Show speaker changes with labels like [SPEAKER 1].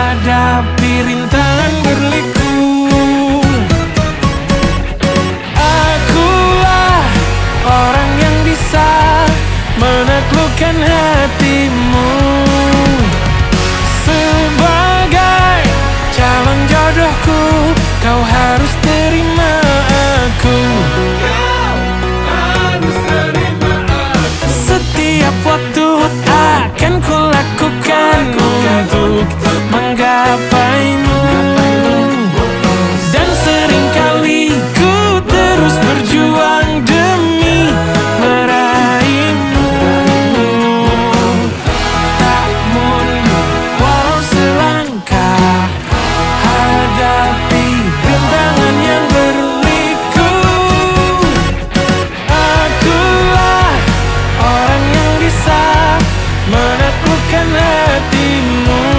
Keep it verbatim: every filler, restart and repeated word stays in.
[SPEAKER 1] hadapi rintangan berliku. Akulah orang yang bisa menaklukkan hatimu. Sebagai calon jodohku, kau harus terima aku. Setiap waktu akan kulakukan untuk menggapaimu. Dan seringkali ku terus berjuang demi meraihmu. Tak mundur walau selangkah, hadapi rintangan yang berliku. Akulah orang yang bisa menaklukkan hatimu.